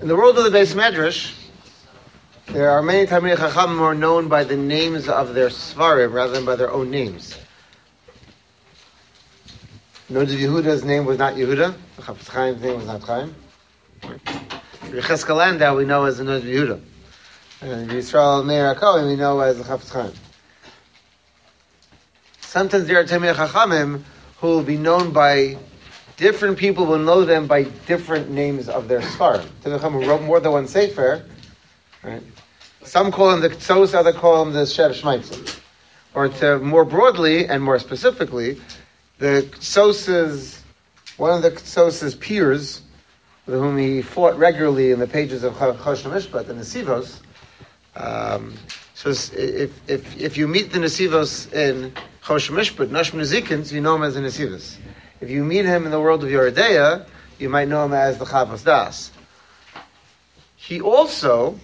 In the world of the Beis Medrash, there are many Talmidei Chachamim who are known by the names of their Svarim rather than by their own names. Notice Yehuda's name was not Yehuda. Chafetz Chaim's name was not Chaim. Yechezkel Landau we know as the Notice Yehuda. And Yisrael Meir HaKohen we know as the Chafetz Chaim. Sometimes there are Talmidei Chachamim who will be known by different people will know them by different names of their Svarim. Talmidei Chachamim who wrote more than one Sefer, right? Some call him the Ktsos, others call him the Sher Shmaitzim. Or to more broadly and more specifically, the Ktsos' one of the Ktsos' peers, with whom he fought regularly in the pages of Choshen Mishpat and Nesivos. So if you meet the Nesivos in Choshen Mishpat, Nashim Nezikins, you know him as the Nesivos. If you meet him in the world of Yoredeya, you might know him as the Chavos Das. He also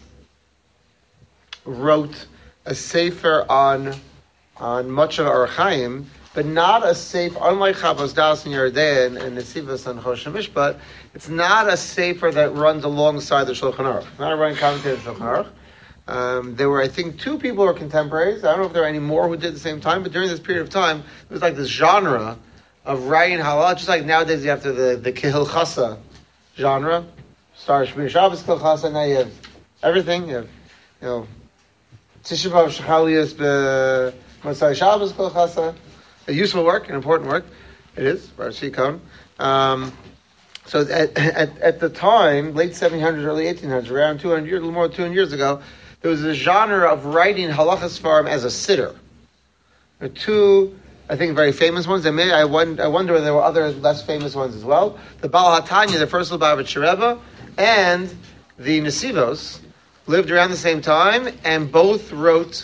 wrote a sefer on much of Orach Chaim, but not a sefer, unlike Chavos Das and Yeredeya and Nesivos and Choshen Mishpat, it's not a sefer that runs alongside the Shulchan Aruch. It's not a running commentary of the Shulchan Aruch. There were, I think, 2 people who were contemporaries. I don't know if there are any more who did at the same time, but during this period of time, it was like this genre of writing halal, just like nowadays you have the Kehil Chasa genre. Start Shmini Shabbos Kehil Chasa, now you have everything. You have, Tisha B'Av Shechaliyas B'Motzai Shabbos Kehil Chasa. A useful work, an important work. It is, Baruch Shikon. So at the time, late 1700s, early 1800s, around 200 years, a little more than 200 years ago, there was a genre of writing halachas farm as a sitter. There are 2, I think, very famous ones. I wonder whether there were other less famous ones as well. The Baal HaTanya, the first Lubavitcher Rebbe, and the Nesivos lived around the same time, and both wrote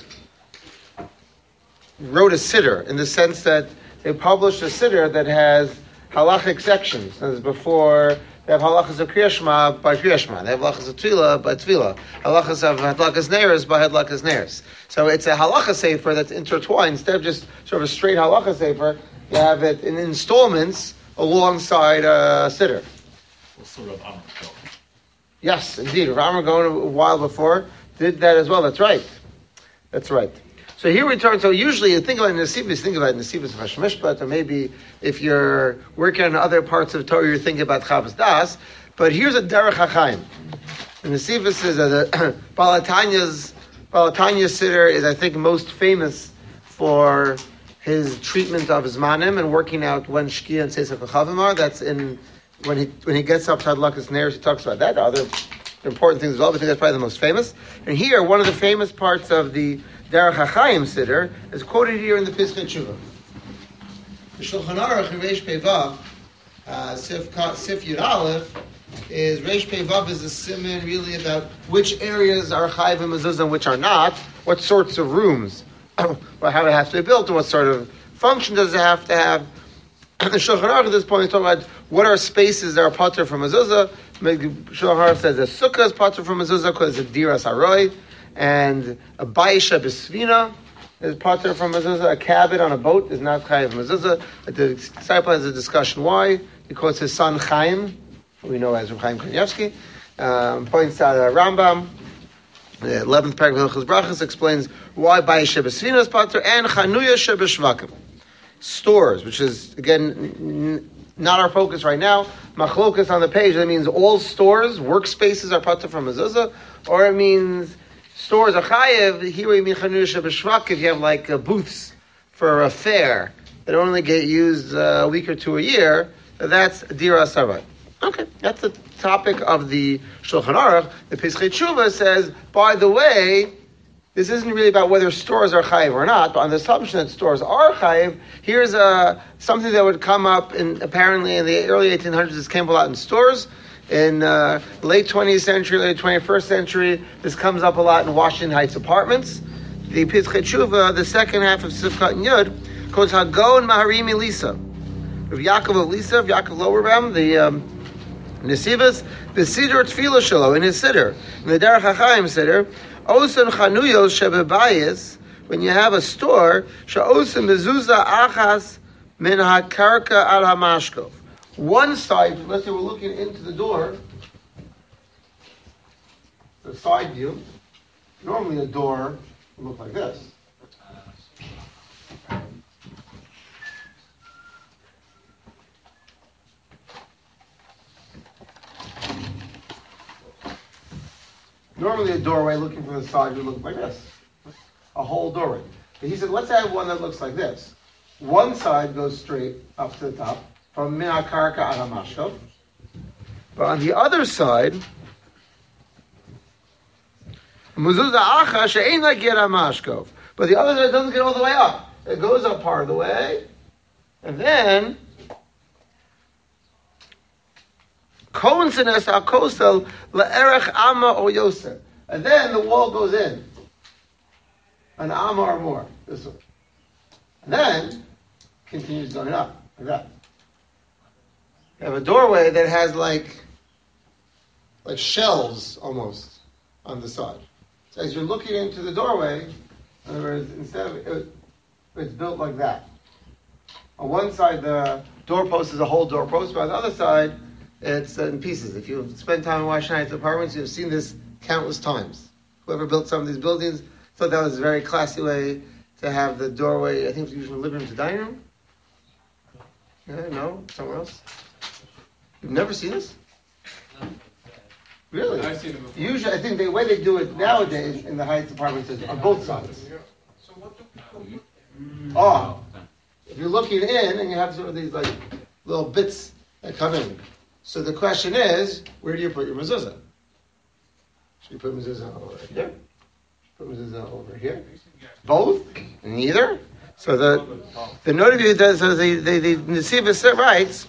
a sitter in the sense that they published a sitter that has halachic sections. As before, they have halachas of Kriya Shema by Kriya Shema. They have halachas of Tefillah by Tefillah. Halachas of Hadlakas Neiros by Hadlakas Neiros. So it's a halacha sefer that's intertwined. Instead of just sort of a straight halacha sefer, you have it in installments alongside a sitter. Sort of Amr. Yes, indeed. Rav Amr Gaon a while before did that as well. That's right. So here we turn. So usually you think about Nesivos of Choshen Mishpat, or maybe if you're working on other parts of Torah, you're thinking about Chavos Das. But here's a Derech HaChaim. And Nesivos is the Baal HaTanya's sitter is, I think, most famous for his treatment of Zmanim and working out when Shkia and Seisach V'Chavim are. That's when he gets up to Hadlakas Neiros, he talks about that. Other important things as well, but I think that's probably the most famous. And here, one of the famous parts of the Derech HaChaim Siddur is quoted here in the Pischei Tshuva. The Shulchan Aruch in Reish Pei Vav, Sif Yud Aleph, is Reish Pei Vav is a siman really about which areas are Chayiv and Mezuzah and which are not, what sorts of rooms, how it has to be built, and what sort of function does it have to have. The Shulchan Aruch at this point is talking about what are spaces that are patur from Mezuzah. Shulchan Aruch says a sukkah is patur from Mezuzah because it's a diras haroi, and a baisha b'svina is patur from Mezuzah. A cabin on a boat is not chayiv Mezuzah. The disciple has a discussion why, because his son Chaim, who we know as Reb Chaim Kanievsky, points out Rambam. The 11th paragraph of Hilchos Brachos explains why baisha b'svina is patur, and chanuya shebeshvakim, stores, which is again not our focus right now. Machlokas on the page, that means all stores, workspaces are patur from Mezuzah, or it means stores are chayev. Here we mean chanusha b'shvak. If you have like booths for a fair that only get used a week or 2 a year, that's dira sarai. Okay, that's the topic of the Shulchan Aruch. The Pischei Tshuva says, by the way, this isn't really about whether stores are chayiv or not, but on the assumption that stores are chayiv, here's something that would come up apparently in the early 1800s. This came a lot in stores. In late 20th century, late 21st century, this comes up a lot in Washington Heights apartments. The Pischei Tshuva, the second half of Sifkat and Yud, quotes Hagon Maharim Elisa. Of Yaakov of Lisa, of Yaakov Lowerbaum, the Nesivos, the Siddur Tefillah Shelo, in his Siddur, in the Derech HaChaim Siddur, Osen Chanuyos Shebebayis, when you have a store, Sha'osen Mezuzah Achas Min HaKarka Al HaMashkov. One side, let's say we're looking into the door, a side view, normally a door would look like this. Normally a doorway looking from the side would look like this. A whole doorway. But he said, let's have one that looks like this. One side goes straight up to the top, from Min HaKarka ad HaMashkov. But on the other side, Mezuzah Acha she'ein lager HaMashkov. But the other side doesn't get all the way up. It goes up part of the way, and then Kohensenes HaKosel le'erech Amma or Yosef. And then the wall goes in. An Amma or more. This way. And then continues going up like that. You have a doorway that has like shelves almost on the side. So as you're looking into the doorway, in other words, instead of it's built like that. On one side, the doorpost is a whole doorpost, but on the other side, it's in pieces. If you spend time in Washington Heights apartments, you've seen this countless times. Whoever built some of these buildings thought that was a very classy way to have the doorway. I think it was from living room to dining room. Yeah, no, somewhere else. You've never seen this? Really? I've seen it before. Usually, I think the way they do it nowadays in the Heights apartments is on both sides. So what do people put? Oh, if you're looking in and you have sort of these like little bits that come in. So the question is, where do you put your mezuzah? Should you put mezuzah over here? Put mezuzah over here? Both? Neither? So the note of view does, so the Nesivos writes,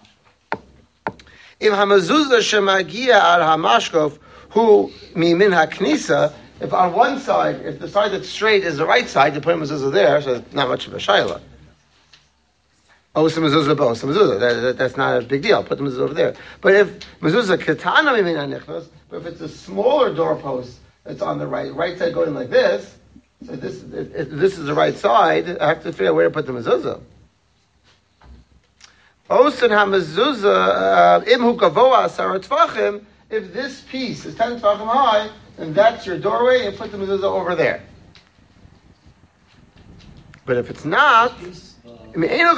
Im hamezuzah shemagia al hamashkov hu mimin haknisa. If on one side, if the side that's straight is the right side, you put a mezuzah there, so it's not much of a shayla. Oh, some mezuzah, both some mezuzah. That's not a big deal. Put the mezuzah over there. But if mezuzah ketana mimin hanichnos, but if it's a smaller doorpost that's on the right side going like this, so this is the right side, I have to figure out where to put the mezuzah. Osen ha-mezuzah, imhu gavoa asara tvachim, if this piece is 10 tvachim high, then that's your doorway, and put the mezuzah over there. But if it's not, if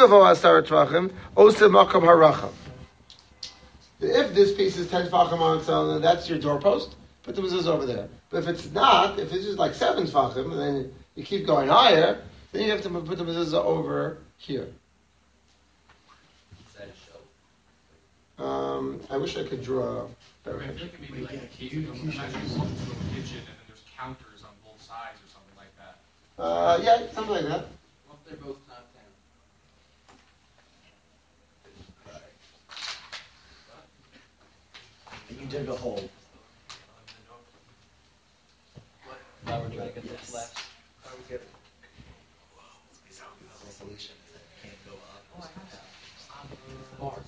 this piece is 10 tvachim on its own, then that's your doorpost, put the mezuzah over there. But if it's not, if it's just like 7 tvachim, and then you keep going higher, then you have to put the mezuzah over here. I wish I could draw a better picture. It could be like a kitchen, and then there's counters on both sides or something like that. Yeah, something like that. What if they're both top down? You dig a hole. Now we're trying to get this left. How we get the solution is that it can't go up. Bars.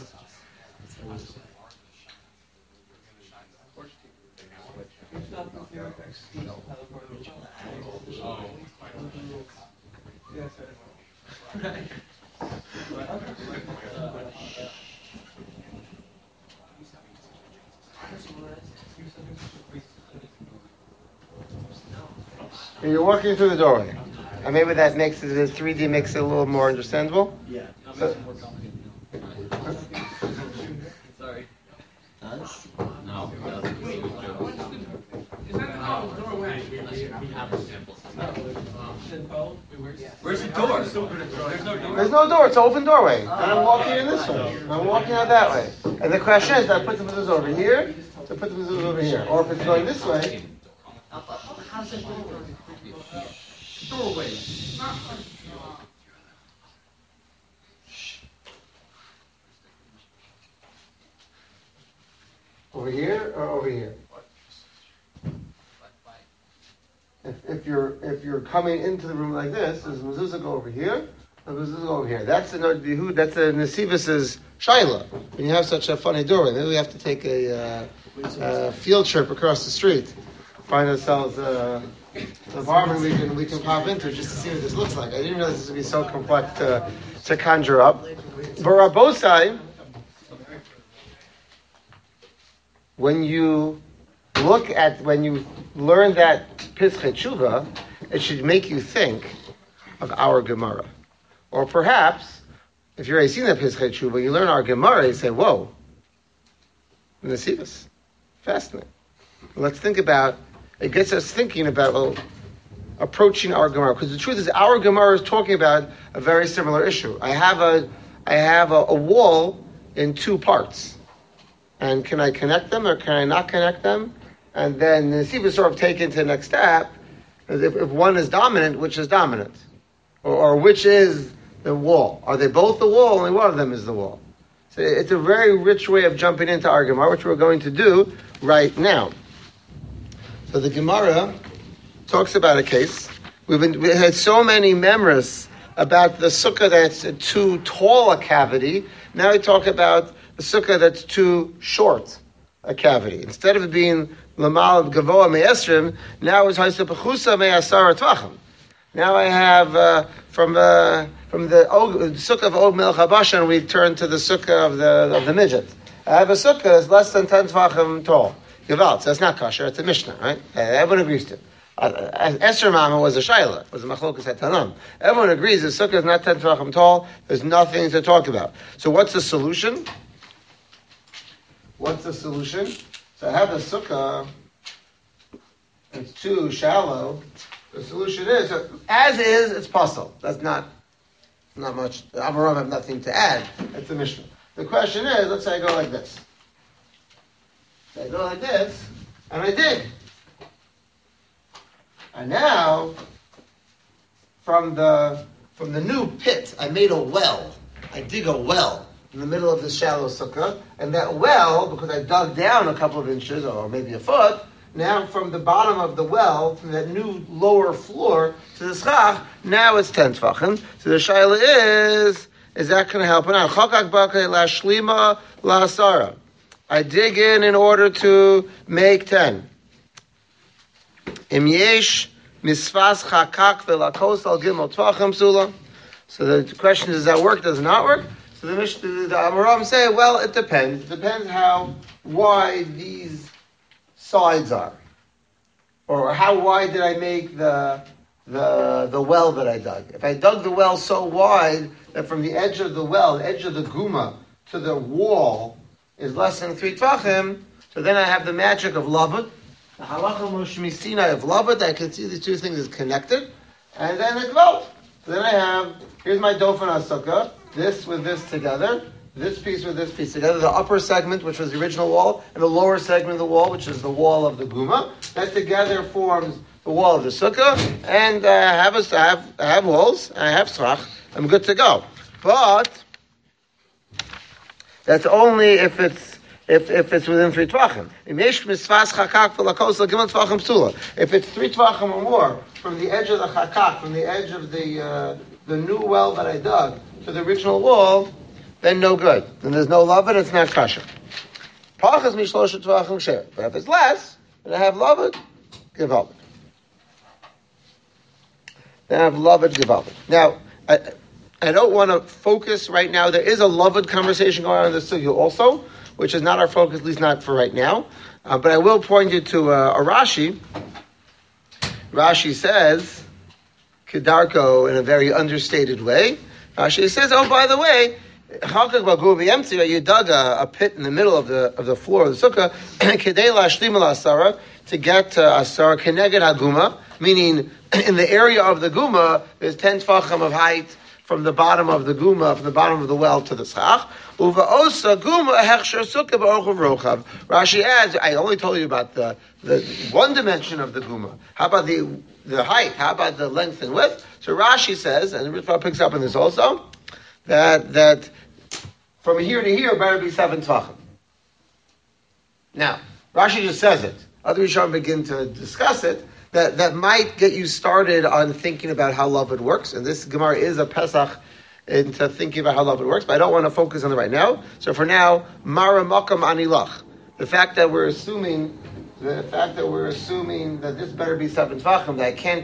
You're walking through the doorway, and maybe that makes it, the 3D makes it a little more understandable. Yeah. So, Sorry. Does? No. Is that a doorway? Where's the door? There's no door. there's no door; it's an open doorway. And I'm walking in this way. I'm walking out that way. And the question is, do I put the mezuzah over here? To put the mezuzah over here, or if it's going this way? How's it doorway? Over here or over here? If you're coming into the room like this, does mezuzah go over here? Or does mezuzah go over here? That's the Nesivos' shaila. When you have such a funny doorway, maybe we have to take a field trip across the street, find ourselves an apartment we can pop into just to see what this looks like. I didn't realize this would be so complex to conjure up. But Rabbosai, when you look at, when you learn that Pischei Tshuva, it should make you think of our Gemara. Or perhaps, if you've already seen that Pischei Tshuva, you learn our Gemara, you say, whoa, Nesivos, fascinating. Let's think about, it gets us thinking about, approaching our Gemara. Because the truth is, our Gemara is talking about a very similar issue. I have a wall in two parts. And can I connect them or can I not connect them? And then the Nesivos sort of taken to the next step. If one is dominant, which is dominant? Or which is the wall? Are they both the wall? Only one of them is the wall. So it's a very rich way of jumping into our Gemara, which we're going to do right now. So the Gemara talks about a case. We had so many memories about the sukkah that's too tall a cavity. Now we talk about the sukkah that's too short a cavity. Instead of it being lamal gavoa me'esrim, now it's haisa pechusa me'asara tvachim. Now I have from the sukkah of Og Melech HaBashan, we turn to the sukkah of the midget. I have a sukkah that's less than 10 tvachim tall. Gewalt, so that's not kosher. It's a mishnah, right? Everyone agrees to it. Esther Mama was a shaila, was a machlokas hatanam. Everyone agrees the sukkah is not 10 tvachim tall. There's nothing to talk about. So what's the solution? So I have a sukkah. It's too shallow. The solution is, as is, it's puzzle. That's not much. The Amoraim have nothing to add. It's the Mishnah. The question is, let's say I go like this. I go like this, and I dig. And now, from the new pit, I made a well. I dig a well in the middle of this shallow sukkah, and that well, because I dug down a couple of inches, or maybe a foot, now from the bottom of the well, from that new lower floor to the schach, now it's 10 tvachim. So the shaila is that going to help? Now, chokak bakay la shlima la asara. I dig in order to make 10. Im yesh misfas chakak velakos al gimel tvachim sula. So the question is, does that work? Does it not work? So the Amoraim say, well, it depends. It depends how wide these sides are, or how wide did I make the well that I dug. If I dug the well so wide that from the edge of the well, the edge of the guma to the wall is less than 3 tvachim, so then I have the magic of Lavud. The halacha Moshe Misina of Lavud, I can see the two things is connected, and then it goes. So then I have, here's my Dofen HaSukkah, this with this together, this piece with this piece together, the upper segment, which was the original wall, and the lower segment of the wall, which is the wall of the guma. That together forms the wall of the sukkah, and I have walls, I have schach, I'm good to go. But that's only if it's within 3 tvachim. If it's 3 tvachim or more from the edge of the chakak, from the edge of the new well that I dug to the original wall, then no good. Then there's no love, and it's not kosher. But if it's less, then I have lavud, gevaldik. Then I have lavud, gevaldik. Now, I don't want to focus right now. There is a lavud conversation going on in the sugya also, which is not our focus, at least not for right now. But I will point you to a Rashi. Rashi says, Kedarko, in a very understated way. Rashi says, oh, by the way, you dug a pit in the middle of the floor of the sukkah to get asara keneged haguma, meaning in the area of the guma, there's 10 tvachim of height from the bottom of the guma, from the bottom of the well to the schach. Rashi adds, I only told you about the one dimension of the guma. How about the height? How about the length and width? So Rashi says, and the Ritva picks up on this also, that from here to here better be 7 tvachim. Now, Rashi just says it. Other Rishonim begin to discuss it. That might get you started on thinking about how Lavud works, and this Gemara is a Pesach into thinking about how Lavud works, but I don't want to focus on it right now. So for now, Mara Makam Anilach. The fact that we're assuming that this better be 7 tvachim, that I can't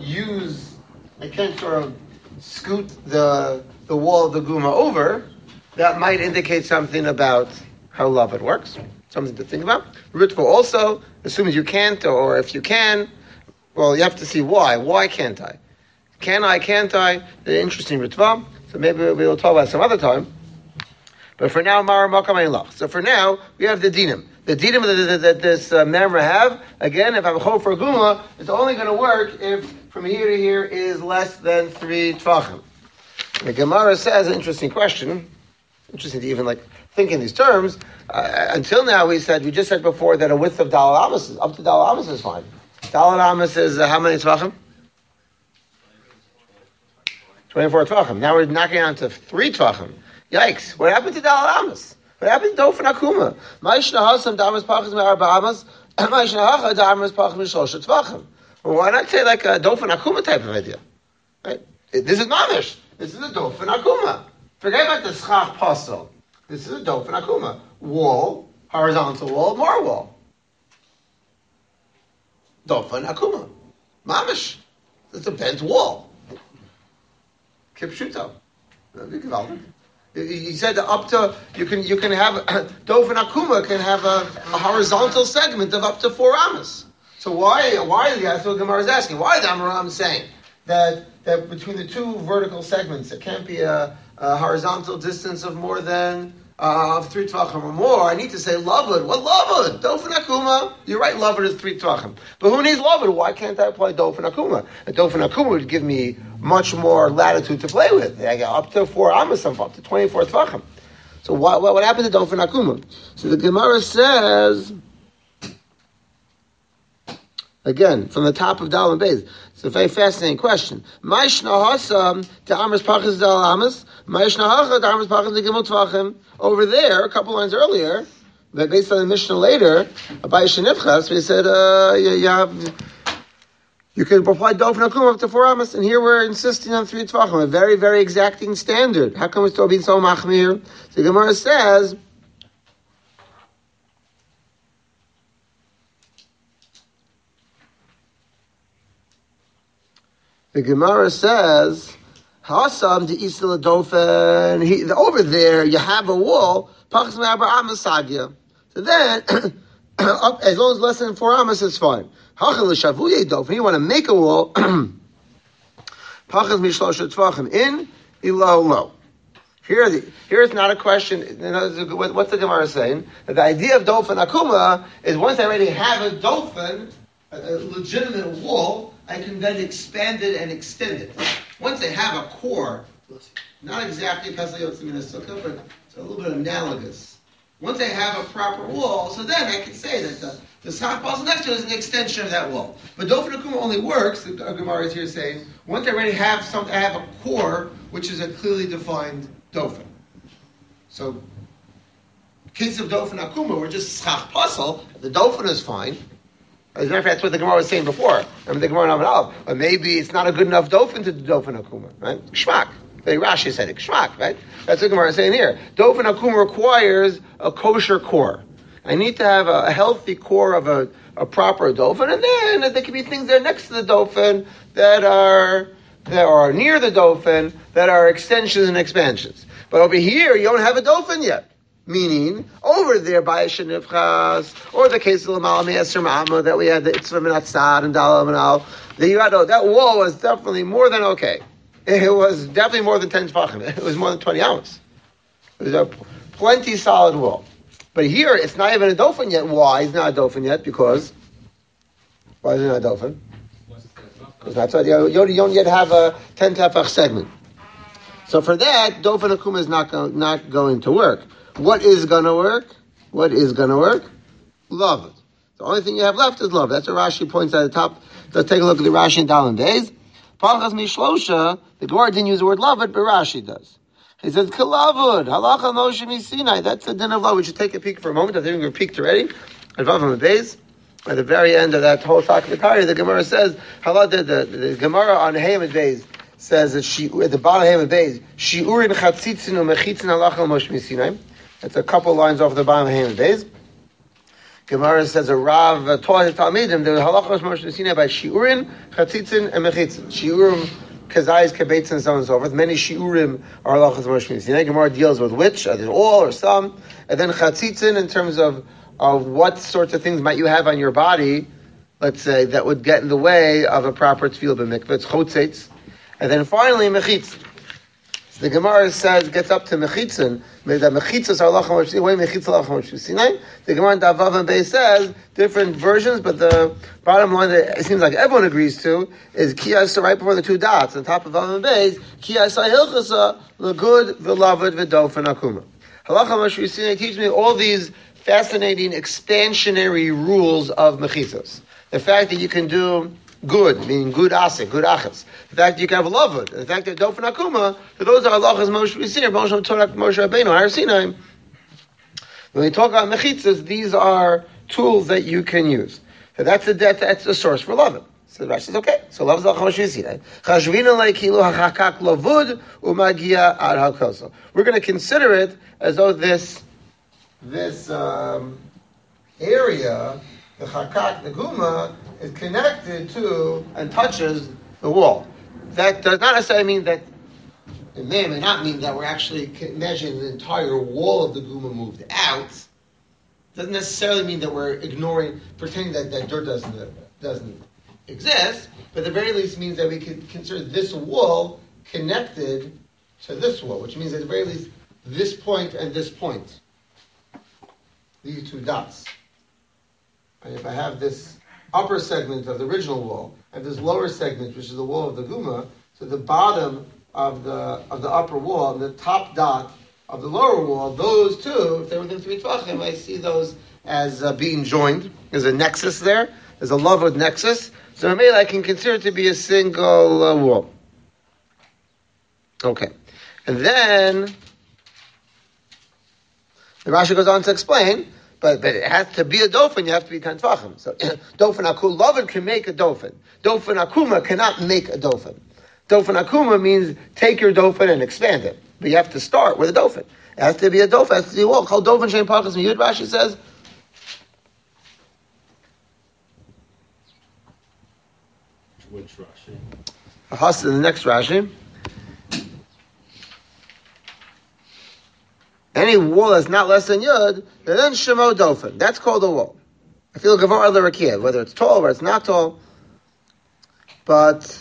sort of scoot the wall of the guma over, that might indicate something about how Lavud works. something to think about. Ritva also, assuming you can't, or if you can, well, you have to see why. Why can't I? Can't I? The interesting Ritva. So maybe we'll talk about it some other time. But for now, Mara Makam Ein Lach. So for now, we have the dinim. The dinim that this memra have, again, if I'm chov for guma, it's only going to work if from here to here is less than 3 tvachim. The Gemara says, an interesting question, interesting to even think in these terms. Until now, we just said before that a width of Dalal Amos is, up to Dalal Amos is fine. Dalal Amos is how many tvachim? 24 tvachim. Now we're knocking down to 3 tvachim. Yikes! What happened to Dalal Amos? What happened to Dofen Akuma? Why not say like a Dofen Akuma type of idea? Right? This is mamish. This is a Dofen Akuma. Forget about the schach pasel. This is a Dofen Akuma. Wall, horizontal wall, more wall. Dofen Akuma. Mamish. It's a bent wall. Kipshuto. He said that up to you can have Dofen Akuma can have a horizontal segment of up to 4 amas. So why that's what Gemara is asking. Why is Amaram saying that between the 2 vertical segments there can't be a horizontal distance of more than of 3 tvachim or more? I need to say lavud. What lavud? Dofen Akuma. You're right. Lavud is 3 tvachim. But who needs lavud? Why can't I apply Dofen Akuma? A Dofen Akuma would give me much more latitude to play with. I got up to 4 amas, up to 24 tvachim. So what happened to Dofen Akuma? So the Gemara says, again, from the top of Dal and Beis, it's a very fascinating question. Over there, a couple lines earlier, but based on the Mishnah later, Abaye Shenifchas, we said you can apply Dofen Akuma up to 4 amas, and here we're insisting on 3 tvachim, a very, very exacting standard. How come it's still being so machmir? So the Gemara says, Hasam de Isla Dofen. Over there, you have a wall. Pachas me'arba amas sagya. So then, as long as less than 4 amas, it's fine. Hachal l'shavuye Dofen. You want to make a wall. Pachas mishlosha tvachim in ilo lo. Here it's not a question. What's the Gemara saying? That the idea of Dofen Akuma is once I already have a Dofen, a legitimate wall, I can then expand it and extend it. Once I have a core, not exactly Pesach Yotzim Sukkah, but it's a little bit analogous. Once I have a proper wall, so then I can say that the sock puzzle next to it is an extension of that wall. But Dofen Akuma only works, the Gemara is here saying, once I already have I have a core, which is a clearly defined Dofen. So, in case of Dofen Akuma, we're just schach puzzle, the Dofen is fine. As a matter of fact, that's what the Gemara was saying before. Remember the Gemara in Amud Aleph? Or maybe it's not a good enough Dofen to do Dofen Akuma, right? Gshmak. Rashi said it. Gshmak, right? That's what the Gemara is saying here. Dofen Akuma requires a kosher core. I need to have a healthy core of a proper Dofen, and then there can be things there next to the Dofen that are near the Dofen that are extensions and expansions. But over here, you don't have a Dofen yet. Meaning, over there by Shenifchas, or the case of Lamal Me'eser Ma'ama that we had, the Itzvah Minatzad and Dalal Manal, that wall was definitely more than okay. It was definitely more than 10 Tvachim. It was more than 20 hours. It was a plenty solid wall. But here, it's not even a Dofen yet. Why? It's not a Dofen yet, because... Why is it not a Dofen? Because that's why you don't yet have a 10 Tefach segment. So for that, Dofen Akuma is not going to work. What is going to work? Love it. The only thing you have left is love. That's what Rashi points at the top. Let's take a look at the Rashi in Dal and Beis. Palchas mishlosha, the Gemara didn't use the word love it, but Rashi does. He says, Kalavud, halacha Moshe miSinai. That's the din of love. We should take a peek for a moment. I think we're peeked already. At Vavam Beis. At the very end of that whole Sakvatari, the Gemara says, the Gemara on Haman Beis says that at the bottom of Haman Beis, Shiurin chatzitzin u'mechitzin halacha Moshe miSinai. It's a couple lines off the bottom of Haman Beis. Gemara says a Rav taught his Talmidim the halachos Moshe miSinai by shiurim, chatzitzin, and mechitzin. Shiurim, kazayis, kebeitzin, and so on and so forth. Many shiurim are halachos Moshe miSinai. Gemara deals with which, either all or some, and then chatzitzin in terms of of what sorts of things might you have on your body, let's say, that would get in the way of a proper tefillah b'mikveh. It's chotzetz. And then finally, mechitz. So the Gemara gets up to mechitzin. The mechitzas are lachem Moshe. Way mechitza lachem Moshe Sinai. The Gemara in Davav and Beis says different versions, but the bottom line that it seems like everyone agrees to is kiyasa right before the two dots on top of Vav and Beis. Kiyasa hilchasa legud v'lavud v'dofen akuma. Halacha Moshe Sinai teaches me all these fascinating expansionary rules of mechitzos. The fact that you can do good, meaning good asik, good achas. The fact that you can have lavud, the fact that dofen akuma, so those are halachas Moshe Sinai, Moshe Rabbeinu, Har Sinai. When we talk about mechitzas, these are tools that you can use. So that's the source for lavud. So the Rashi says, okay, so lavud is halachas Moshe Sinai. Chashvina leikilu hachakak lavud umagia ad hakoso. We're going to consider it as though this area, the chakak, the guma, is connected to and touches the wall. That does not necessarily mean that, it may or may not mean that we're actually measuring the entire wall of the guma moved out. Doesn't necessarily mean that we're ignoring, pretending that dirt doesn't exist, but at the very least means that we could consider this wall connected to this wall, which means at the very least this point and this point. These two dots. And if I have this upper segment of the original wall and this lower segment, which is the wall of the guma, so the bottom of the upper wall and the top dot of the lower wall, those two, if they're within 3 tvachim, I see those as being joined. There's a nexus there. There's a lavud nexus. So maybe I can consider it to be a single wall. Okay. And then the Rashi goes on to explain, but it has to be a dofen, you have to be 10 tvachim. So dofen akul, lavud can make a dofen. Dofen akuma cannot make a dofen. Dofen akuma means take your dofen and expand it. But you have to start with a dofen. It has to be a dofen, it has to be a wall. Called dofen shein pachas miyud, Rashi says. Which Rashi? The next Rashi. Any wall that's not less than yud, then shemo dofen. That's called a wall. I feel gavar l'rakia, whether it's tall or it's not tall. But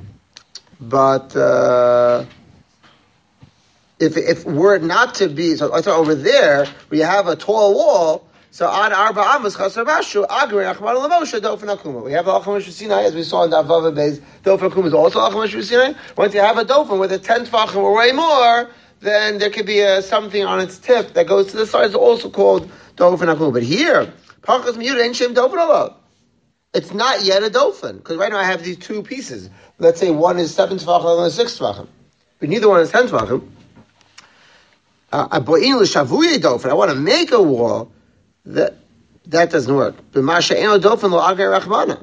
if were it not to be, so I thought over there we have a tall wall. So on arba amos chasar bashu agri achmar lemoshe dofen akuma. We have the Halacha Moshe Sinai, as we saw in the Avav Beis. Dofen akuma is also Halacha Moshe Sinai. Once you have a dofen with a 10 tvachim or way more, then there could be something on its tip that goes to the side. It's also called dofen akuma. But here, pachas miyud ain't shem dofen alone. It's not yet a dofen, because right now I have these two pieces. Let's say one is 7 tvachim, and one is 6 tvachim. But neither one is 10 tvachim. I want to make a wall. That doesn't work. The halacha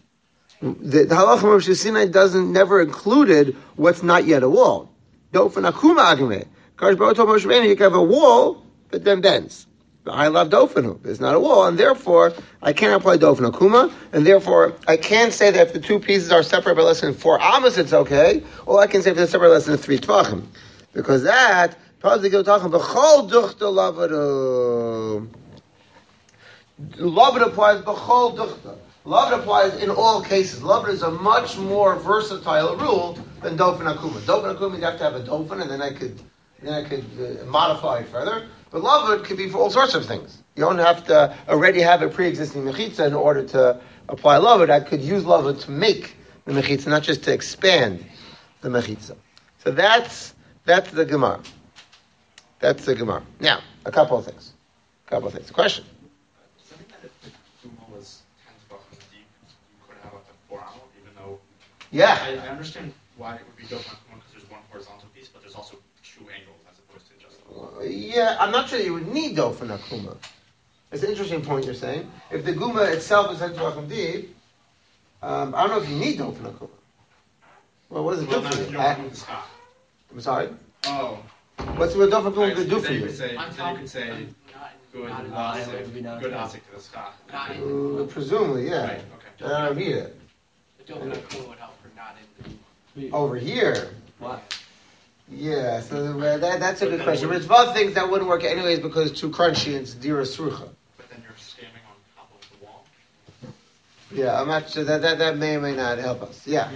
Moshe Sinai never included what's not yet a wall. Dofen akuma agme. Kadosh Baruch Hu told Moshe Rabbeinu, you can have a wall, but then bends. I love dofenu. It's not a wall, and therefore I can't apply dofen akuma, and therefore I can't say that if the two pieces are separate by less than 4 amos, it's okay. Or I can say if they're separate by less than 3 tvachim, because that probably go talking b'chol duchta lavadu. Lavud applies b'chol duchta. Lavud applies in all cases. Lavud is a much more versatile rule than dofen akuma. Dofen akuma, you have to have a dofen, and then I could modify it further. But lavud could be for all sorts of things. You don't have to already have a pre-existing mechitza in order to apply lavud. I could use lavud to make the mechitza, not just to expand the mechitza. So that's the Gemara. That's the Gemara. Now, a couple of things. Question. Something that if the Duma was 10 tvachim deep, you could have up to 4 amo, even though. Yeah. I understand why it would be dofen akuma because there's one horizontal piece, but there's also 2 angles as opposed to just. Yeah, I'm not sure you would need dofen akuma. It's an interesting point you're saying. If the guma itself is 10 tvachim deep, I don't know if you need dofen akuma. Well, what does it do for you? I'm sorry. Oh. What's what dofen akuma going to do for you? Then you could say good asik to the schach. Presumably, yeah. Right. Okay. I don't need it. The dofen akuma would help for not in the Over here. what? Yeah, so that's a good question. But it's both things that wouldn't work anyways because it's too crunchy and it's dira srucha. But then your Yeah, I'm not sure that may or may not help us. Yeah.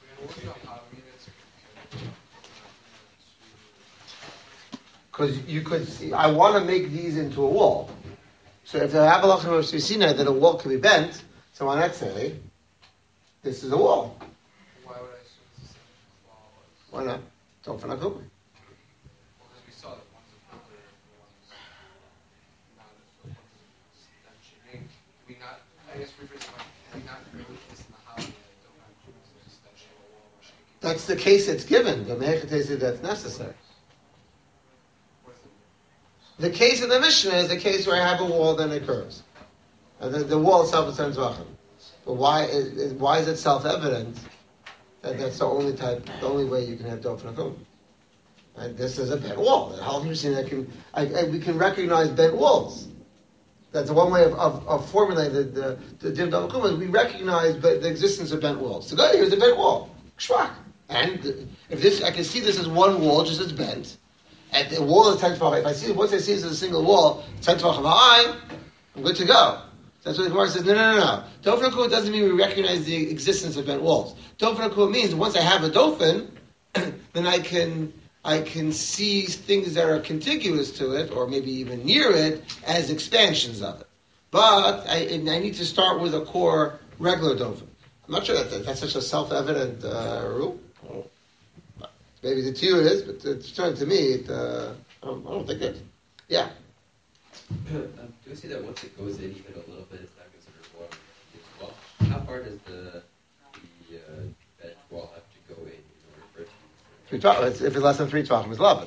Because you could see, I want to make these into a wall. So if the Habalach of Sinai that a wall can be bent, so why not say, this is a wall? Why would I assume it's the same wall as? Why not? Don't for Well, because we saw that one's a filter and one's not a filter. One's extension. I mean, can we not, I guess rephrase the question, can we not create this in the house that don't have to use an extension of a wall or shaking? That's the case it's given. The Mechate says that's necessary. What is it? The case of the Mishnah is the case where I have a wall, then it curves. And the wall itself is 10 Zvachim. But why is it self-evident that that's the only type, the only way you can have Dofen Akum? And this is a bent wall. How have you seen that we can recognize bent walls? That's one way of formulating the Dim Dofen Akum. We recognize the existence of bent walls. So here's a bent wall. Shvak. And if this, I can see this as one wall, just as bent. And the wall is 10 Tvachim. Once I see this as a single wall, 10 Tvachim high, I'm good to go. That's what the Gemara says. No. Dofen Akua doesn't mean we recognize the existence of bent walls. Dofen Akua means once I have a dofen, then I can see things that are contiguous to it, or maybe even near it, as expansions of it. But I need to start with a core regular dofen. I'm not sure that's such a self-evident rule. Maybe to you it is, but to me, I don't think it. Yeah. Do we see that once it goes in even a little bit, it's not considered water? Well, how far does the bench wall have to go in order for it to be considered? If it's less than 3 tvachim, it's loved.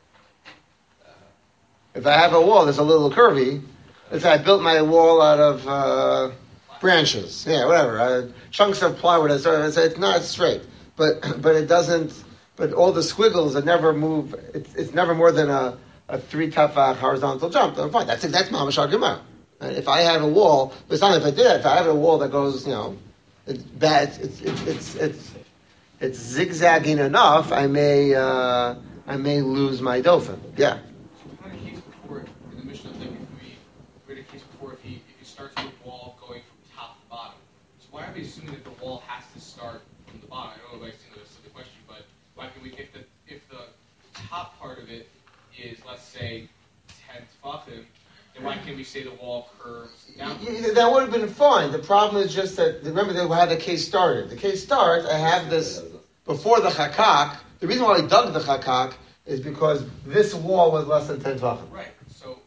If I have a wall that's a little curvy, let's say I built my wall out of branches, whatever, chunks of plywood. It's not straight, but it doesn't. But all the squiggles that never move. It's never more than a 3 tefach horizontal jump. Then fine. That's mamash argument. And if I have a wall, but it's not if I did that. If I have a wall that goes, it's bad. It's zigzagging enough. I may lose my dofen. Yeah. So we had a case before in the Mishnah. Like we had a case before if he starts with a wall going from top to bottom. So why are we assuming that the wall has to start from the bottom? I don't know if I've seen the question, but why can we if the top part of it is, let's say, 10 tefachim, then why can't we say the wall curves down? That would have been fine. The problem is just that, remember how the case started. The case starts, I have this, before the chakak, the reason why I dug the chakak is because this wall was less than 10 tefachim. Right, so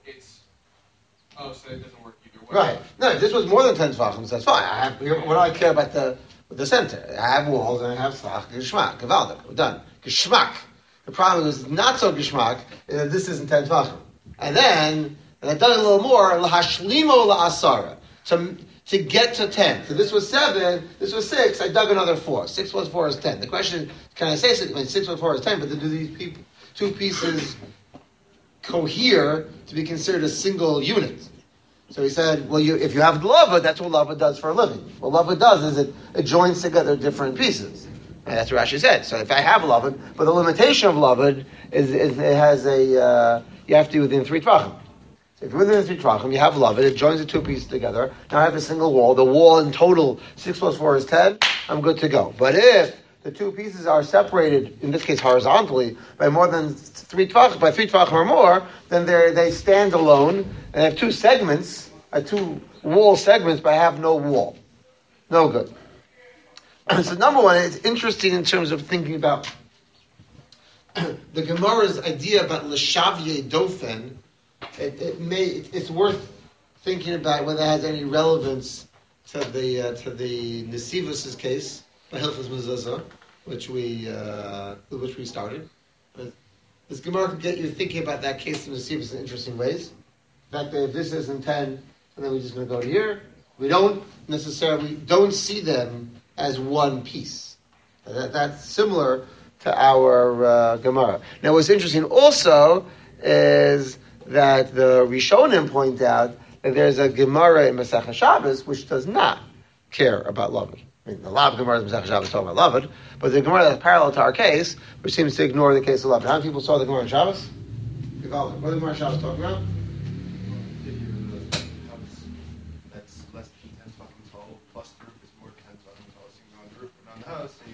so it doesn't work either way. Right. No, if this was more than 10 tefachim, so that's fine. What do I care about the center? I have walls and I have slach, geschmack, gevaldik, we're done. Geschmack. The problem is not so geschmack, is that this isn't 10 tvachim. And I dug a little more, lahashlimo la'asara, to get to 10. So this was 7, this was 6, I dug another 4. 6 plus 4 is 10. The question is, can I say 6? I mean, 6 plus 4 is 10, but do these two pieces cohere to be considered a single unit? So he said, well, if you have lavud, that's what lavud does for a living. What lavud does is it joins together different pieces. And that's what Rashi said. So if I have lavud, but the limitation of lavud is it has you have to be within 3 tvachim. So if you're within 3 tvachim, you have lavud, it joins the two pieces together. Now I have a single wall. The wall in total, 6 plus 4 is 10. I'm good to go. But if the two pieces are separated, in this case horizontally, by more than 3 tvachim, by 3 tvachim or more, then they stand alone and have 2 segments, 2 wall segments, but I have no wall. No good. So number one, it's interesting in terms of thinking about the Gemara's idea about l'shavye dofen. It's worth thinking about whether it has any relevance to the Nesivus' case by Hilchos Mezuzah, which we started. This Gemara can get you thinking about that case of Nesivus in interesting ways. In fact, if this isn't 10, and then we're just going to go to here, we don't see them as one piece. That's similar to our Gemara. Now, what's interesting also is that the Rishonim point out that there's a Gemara in Masechah Shabbos which does not care about lavud. I mean, a lot of Gemaras in Masechah Shabbos talk about lavud, but the Gemara that's parallel to our case, which seems to ignore the case of lavud. How many people saw the Gemara in Shabbos? What is the Gemara in Shabbos talking about? That's less than 10 fucking tall, plus 3.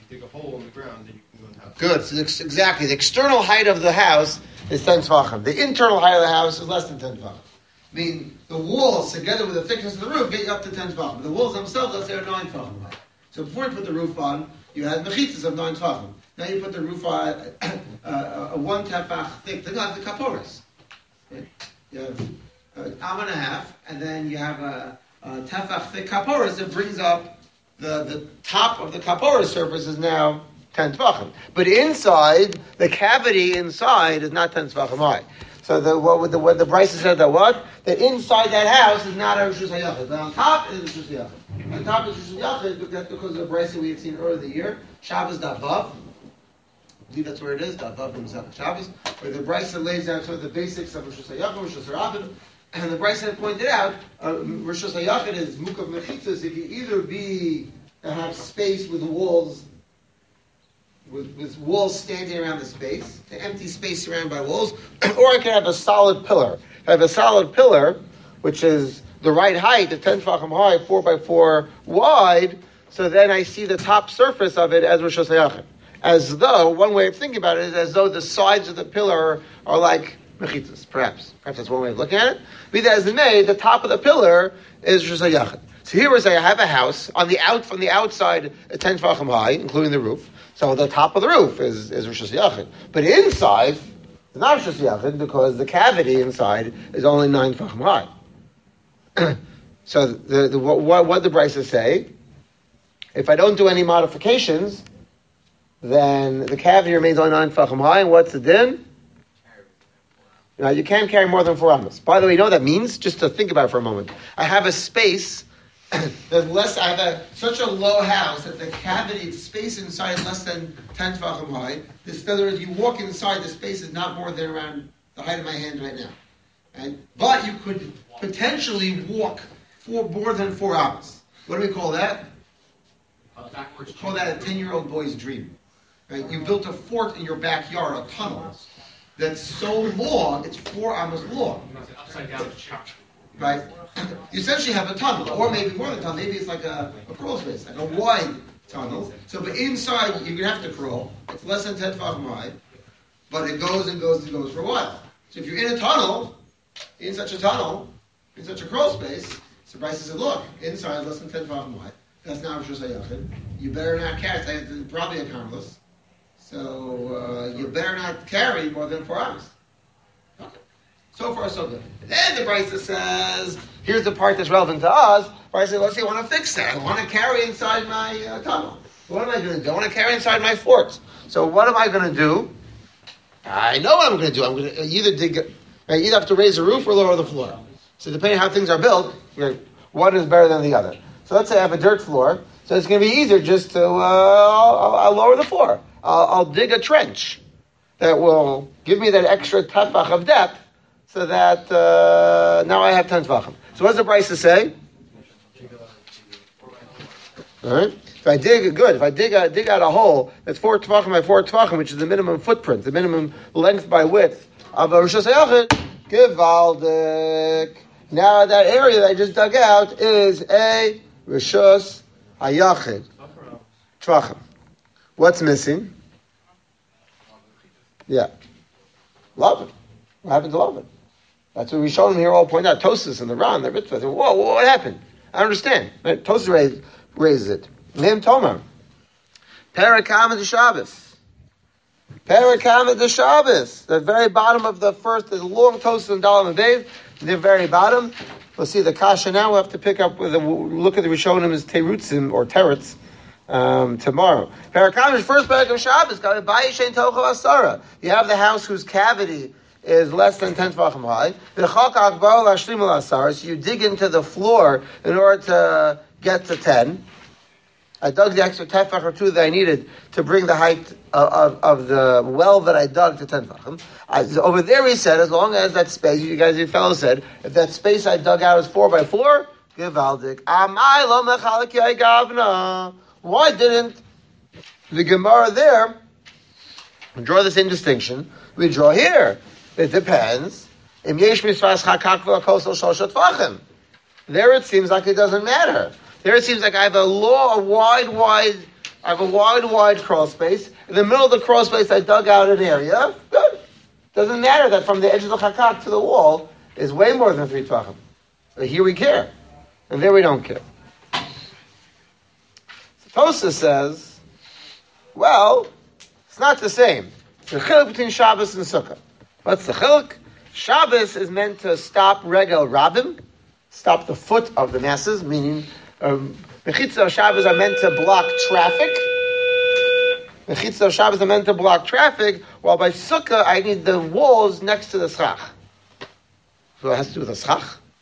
dig a hole in the ground, then you can go in the house. Good. So exactly. The external height of the house is 10 tefachim. The internal height of the house is less than 10 tefachim. I mean, the walls, together with the thickness of the roof, get you up to 10 tefachim. The walls themselves, let's say, are 9 tefachim high. So before you put the roof on, you had mechitzas of 9 tefachim. Now you put the roof on a 1 tefach thick. Think like the kaporas. You have an arm and a half, and then you have a tefach thick kaporas that brings up the top of the kapora surface is now 10 tefachim. But inside, the cavity inside is not 10 tefachim high. So what the Bryce said that what? That inside that house is not a Rishus HaYachid. But on top is Rishus HaYachid. On top is Rishus HaYachid because of the Bryce we had seen earlier the year. Shabbos Davav. I believe that's where it is. Davav in Masechet Shabbos. Where the Bryce lays out sort of the basics of Rishus HaYachid, Rishus HaRabim. And the Bryce had pointed out, Rishus HaYachid is Mukav Mechitzos. If you either have space with walls, with walls standing around the space, the empty space surrounded by walls, or I can have a solid pillar. I have a solid pillar, which is the right height, the 10 tefachim high, 4 by 4 wide, so then I see the top surface of it as Rosh Hashanah. As though, one way of thinking about it is as though the sides of the pillar are like mechitzas, perhaps. Perhaps that's one way of looking at it. Be that as it may, the top of the pillar is Rosh Hashanah. So here we say I have a house, from the outside, 10 tefachim high, including the roof. So the top of the roof is Rosh Hashanah. But inside, it's not Rosh Hashanah because the cavity inside is only 9 tefachim high. So what the Brisa say? If I don't do any modifications, then the cavity remains only 9 tefachim high. And what's the din? Now you can't carry more than 4 amos. By the way, you know what that means? Just to think about it for a moment. I have a space. I have such a low house that the cavity, the space inside is less than 10 tefachim high. In other words, you walk inside, the space is not more than around the height of my hand right now. Right? But you could potentially walk for more than 4 hours. What do we call that? Backwards. We call that a 10-year-old boy's dream. Right? You built a fort in your backyard, a tunnel, that's so long, it's 4 hours long. Upside down. Right? You essentially have a tunnel, or maybe more than a tunnel. Maybe it's like a crawl space, like a wide tunnel. So, but inside you're going to have to crawl. It's less than 10 tefachim high, but it goes and goes and goes for a while. So if you're in a tunnel, in such a crawl space, so Bryce said, look, inside less than 10 tefachim high. That's not Rosh Hashanah. You better not carry. It's probably a harmless. So you better not carry more than 4 hours. Okay. So far, so good. And then the Brisa says, here's the part that's relevant to us. Brisa says, let's say I want to fix that. I want to carry inside my tunnel. What am I going to do? I want to carry inside my fort. So what am I going to do? I know what I'm going to do. I'm going to either have to raise the roof or lower the floor. So depending on how things are built, one is better than the other. So let's say I have a dirt floor. So it's going to be easier just to, I'll lower the floor. I'll dig a trench that will give me that extra tefach of depth so that now I have 10 tefachim. So what does the Brisa say? All right. If I dig out a hole that's 4 tefachim by 4 tefachim, which is the minimum footprint, the minimum length by width of a Rosh Hashanah, Givaldik. Now that area that I just dug out is a Rosh Hayachid. Tefachim. What's missing? Yeah. Love it. What happened to love it? That's what we showed them here all point out. Tosas and the Ran, the Ritva. Whoa, what happened? I understand. Right? Tosas raises it. Name Tomar. Parakam de Shabbos. Parakam de Shabbos. The very bottom of the first, there's a long Tosas and Dalam and Beis. The very bottom. We'll see the Kasha now. We'll have to pick up with a look at the Rishonim as Terutzim or Teretz. Tomorrow. Parakamish, first parak of Shabbos, you have the house whose cavity is less than 10 tefachim high. So you dig into the floor in order to get to 10. I dug the extra tefach or 2 that I needed to bring the height of the well that I dug to 10 tefachim. Over there he said, as long as that space, you fellows said, if that space I dug out is 4 by 4, givaldik. Why didn't the Gemara there draw the same distinction we draw here? It depends. There it seems like it doesn't matter. There it seems like I have a wide I have a wide crawl space. In the middle of the crawl space, I dug out an area. Good. Doesn't matter that from the edge of the chakak to the wall is way more than 3 tvachim. But here we care, and there we don't care. Tosafos says, well, it's not the same. It's the chiluk between Shabbos and Sukkah. What's the chiluk? Shabbos is meant to stop regel rabim, stop the foot of the masses, meaning Mechitza of Shabbos are meant to block traffic. Mechitza of Shabbos are meant to block traffic, while by Sukkah I need the walls next to the schach. So it has to do with the schach?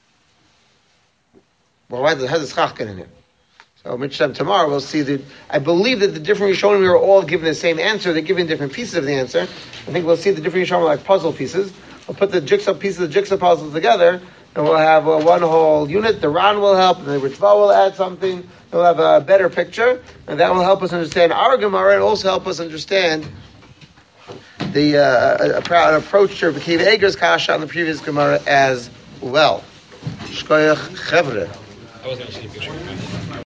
Well, why does the schach get in here? So Mitzvah tomorrow we'll see I believe that the different Rishonim are all given the same answer. They're given different pieces of the answer. I think we'll see the different Rishonim like puzzle pieces. We'll put the jigsaw pieces of the jigsaw puzzles together, and we'll have one whole unit. The Ran will help, and the Ritva will add something. And we'll have a better picture, and that will help us understand our Gemara, and also help us understand the approach to Akiva Eiger's kasha on the previous Gemara as well. Shkoyach Chevre. I wasn't actually picturing that.